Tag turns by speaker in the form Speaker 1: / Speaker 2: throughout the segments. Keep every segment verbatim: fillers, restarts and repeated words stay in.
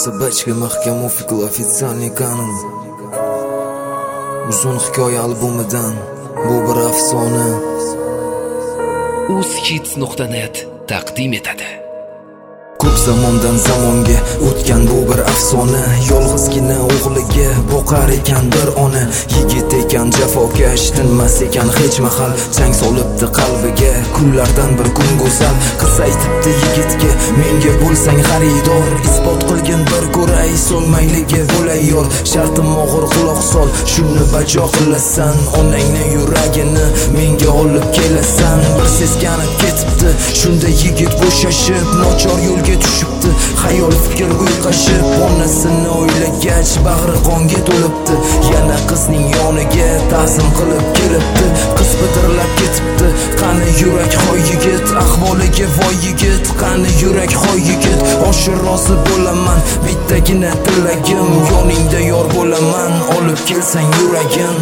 Speaker 1: Собачка mahkam ufuqli официальный kanun. Uzun hikoya albomidan bu bir afsona.
Speaker 2: uzhits nuqta net taqdim etadi.
Speaker 1: Ko'p zamondan zamonga o'tgan bu bir afsona. Yolg'izgina o'g'liga boqar ekan bir ona. Yigit ekan jafokash, tinmas ekan hech mahal. Chang solibdi qalbiga kunlardan bir kun go'zal. Qiz aytibdi yigitga, menga bo'lsang xaridor. Isbot qilgin bir ko'ray, so'ngmayligi bo'lay yor. Shartim og'ir, quloq sol, shuni bajo qilasan. Onangni yuragini menga olib kelasan. Bir seskanib ketibdi, shunda yigit bo'shashib nochor yo'lga tushibdi. Xayol fikr uyqashib, onasini o'ylagach bag'ri qonga to'libdi. Yana qizning yoniga ta'zim qilib kelibdi. Qiz bidirlab ketibdi, qani yurak hoy yigit, ahvoliga voy yigit, qani yurak hoy yigit. Oshir rozi bo'laman, bittagina tilagim, yoningda yor bo'laman, olib kelsang yuragim.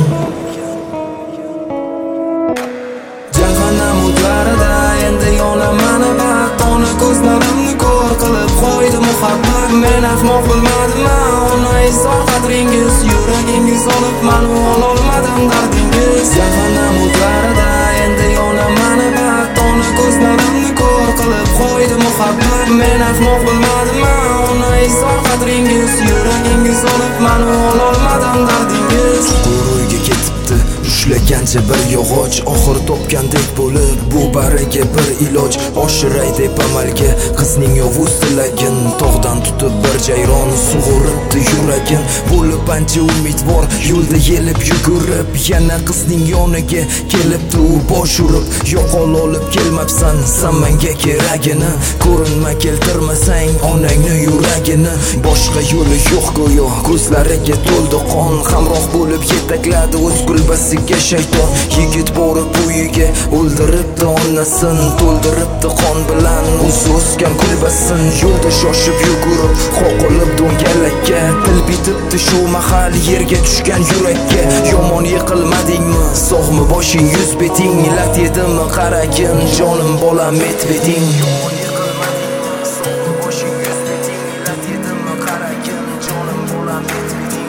Speaker 1: Jahannam o'tlarida endi yonaman abad, ona ko'zlarimni ko'r qilib qo'ydi muhabbat. Men ahmoq bo'lmadimmi? Ona izor qadringiz, yuragingiz olib mani ololmadim dardingiz. Jahannam o'tlarida endi yonaman abad, ona ko'zlarimni ko'r qilib qo'ydi muhabbat. Men ahmoq bo'lmadimmi? Ona izor qadringiz, yuragingiz olib mani ololmadim dardingiz. Qo'ruyga ketibdi, ushlagancha bir yog'och, oxir topgandek bo'lib bu bariga bir iloj. Oshiray deb amalga qizning yovuz tilagin, tog'dan tutib bir jayron sug'uribdi yuragin. Bo'lib ancha umidvor, yo'lda yelib yugurib, yana qizning yoniga kelibdi u bosh urib. Yo'qol olib kelmabsan san menga keragini, ko'rinma keltirmasang onangni yuragini. Boshqa yo'li yo'q go'yo, ko'zlariga to'ldi qon, hamroh bo'lib yetakladi o'z kulbasiga shayton. Yigit borib uyiga o'ldiribdi onasin, to'ldiribdi qon bilan o'zi o'sgan kulbasin. Yo'lda shoshib yugurib qoqilib do'ngalakka, til bitibdi shu mahal yerga tushgan yurakka. Yomon yiqilmadingmi, sog'mi boshing yuz beting, lat yedimi qaragin jonim bolam etbeding. Yomon yiqilmadingmi, sog'mi boshing yuz beting, lat yedimi qaragin jonim bolam etbeding.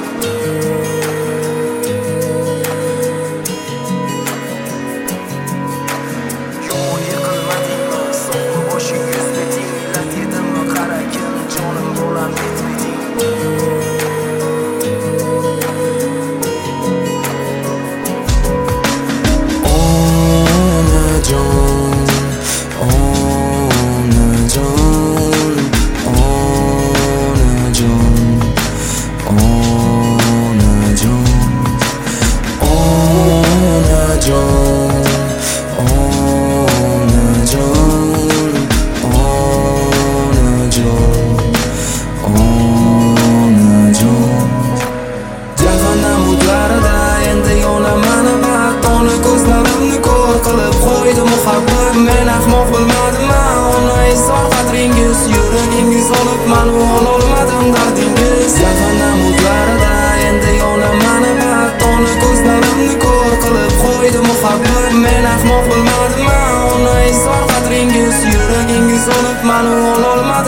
Speaker 1: Men ahmoq bo'lmadimmi? Ona izor qadringiz, yuragingiz olib mani ololmadim dardingiz. Jahannam o'tlarida endi yonaman abad, ona ko'zlarimni ko'r qilib qo'ydi muhabbat. Men ahmoq bo'lmadimmi? Ona izor qadringiz, yuragingiz olib mani ololmadim